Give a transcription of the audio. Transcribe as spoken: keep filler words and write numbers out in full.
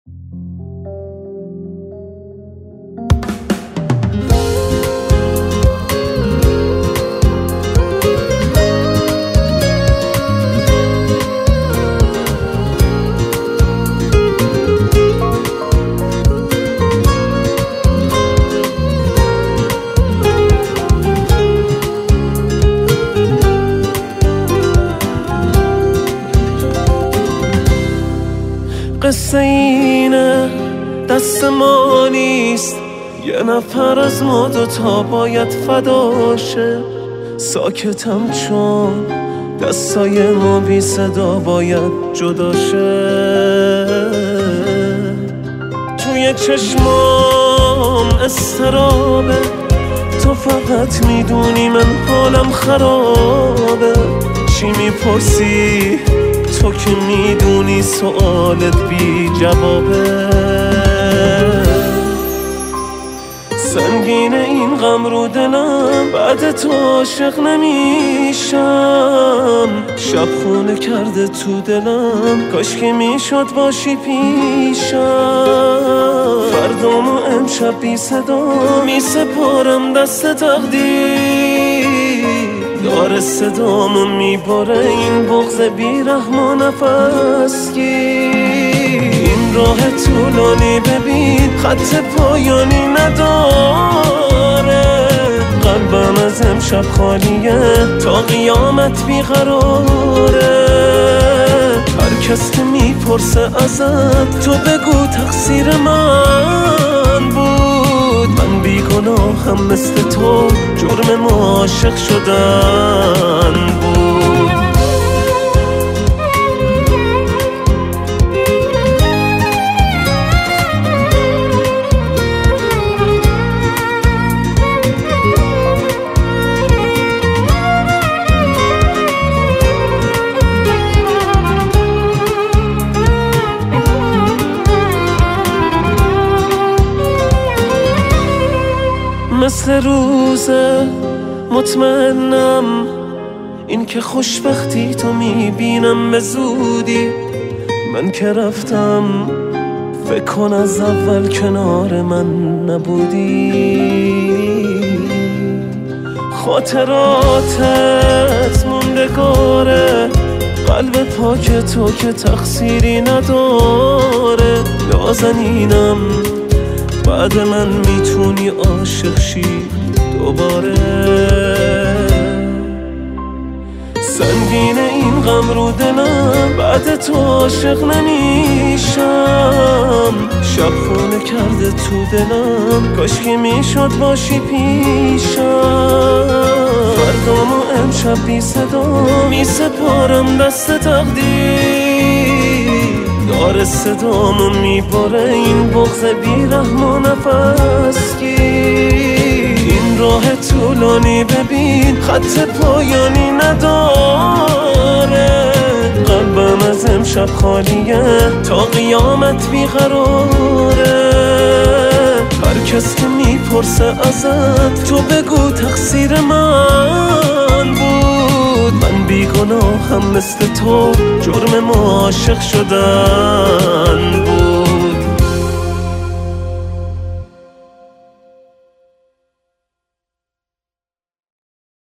قصه اینه دست ما نیست، یه نفر از ما دوتا باید فداشه. ساکتم چون دستای ما بی صدا باید جداشه. توی چشمام استرابه، تو فقط میدونی من حالم خرابه. چی میپرسی؟ تو که میدونی سوالت بی جوابه. سنگینه این غم رو دلم، بعد تو عاشق نمیشم. شب خونه کرده تو دلم، کاش که میشد باشی پیشم. فردامو امشب بی صدا میسپارم دست تقدیر. داره صدامو میباره این بغض بیرحم و نفس گیر. این راه طولانی ببین خط پایانی نداره. قلبم از امشب خالیه، تا قیامت بیقراره. هر کس که میپرسه ازت، تو بگو تقصیر من بود. من بیگناهم مثل تو، جرم ما عاشق شدن بود. مثل روزه مطمئنم، این که خوشبختی تو میبینم به زودی. من که رفتم فکر کن از اول کنار من نبودی. خاطراتت موندگاره، قلب پاک تو که تقصیری نداره. نازنینم بعد من میتونی عاشق شی دوباره. سنگینه این غم رو دلم، بعد تو عاشق نمیشم. شب خونه کرده تو دلم، کاش که میشد باشی پیشم. فردامو امشب بی صدا میسپارم دست تقدیر. داره صدامو میباره این بغض بیرحم و نفس گیر. این راه طولانی ببین خط پایانی نداره. قلبم از امشب خالیه، تا قیامت بیقراره. هر کس که میپرسه ازت، تو بگو تقصیر من بود. من بیگناهم مثل تو، جرم ما عاشق شدن بود.